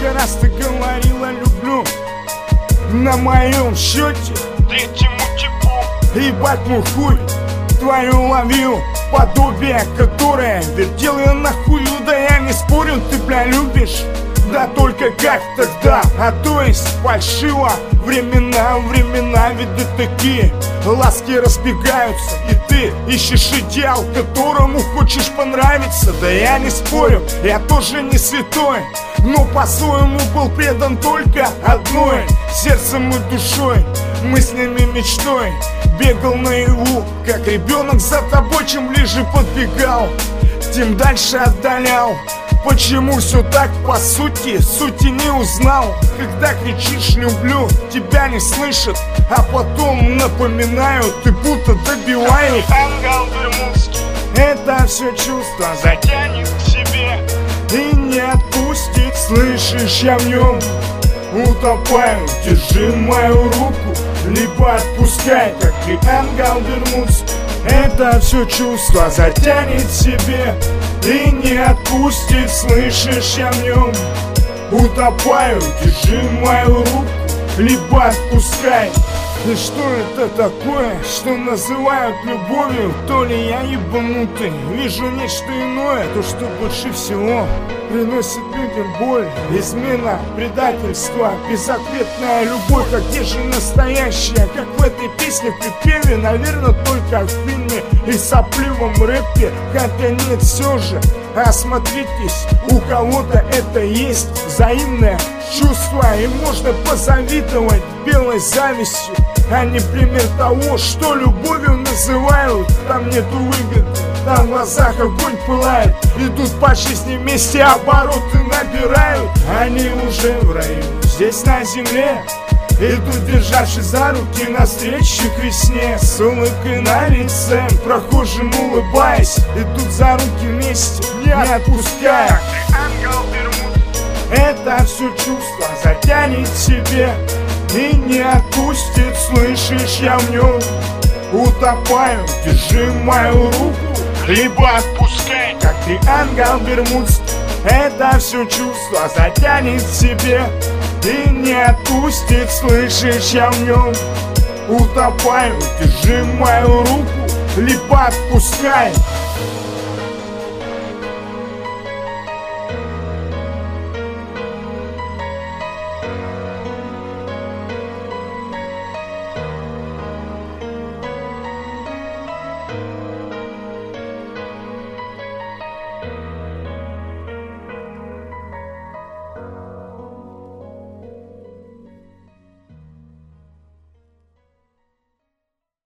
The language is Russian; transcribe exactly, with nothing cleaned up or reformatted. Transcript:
Сколько раз ты говорила люблю, на моем счете третьему типу. ебать мой хуй, твою ловил подобие, которое вертел я на хую. Да я не спорю, ты, бля, любишь, да только как тогда, а то есть фальшиво. Времена, времена, виды такие, ласки разбегаются, и ты ищешь идеал, которому хочешь понравиться. Да я не спорю, я тоже не святой, но по-своему был предан только одной, сердцем и душой, мыслями, мечтой. Бегал наяву, как ребенок за тобой, чем ближе подбегал, тем дальше отдалял. Почему все так по сути, сути не узнал? Когда кричишь люблю, тебя не слышат, а потом напоминаю, ты будто добиваешь. Ангел бермудский Это все чувство затянет к себе и не отпустит. Слышишь, я в нем утопаю. Держи мою руку, либо отпускай, как и ангел бермудский. Это все чувство затянет себе и не отпустит. Слышишь, я в нем утопаю. Держи мою руку, либо отпускай. И что это такое, что называют любовью? То ли я ебанутый, вижу нечто иное, то, что больше всего приносит людям боль. Измена, предательство, безответная любовь. А где же настоящая, как в этой песне в припеве? Наверное, только в фильме и сопливом рэпе. Хотя нет, все же, осмотритесь, у кого-то это есть взаимное чувство, и можно позавидовать белой завистью, а не пример того, что любовью называют. Там нету выгоды, там в глазах огонь пылает, идут по жизни вместе, обороты набирают. Они уже в раю, здесь на земле, идут, державшись за руки навстречу к весне. С улыбкой на лице, прохожим улыбаясь, идут за руки вместе, не отпуская. Ангел бермудский Это все чувство затянет себе и не отпустит. Слышишь, я в нем утопаю. Держи мою руку, либо отпускай, как ты, ангел бермудский. Это все чувство затянет себе и не отпустит. Слышишь, я в нем утопаю. Держи мою руку, либо отпускай.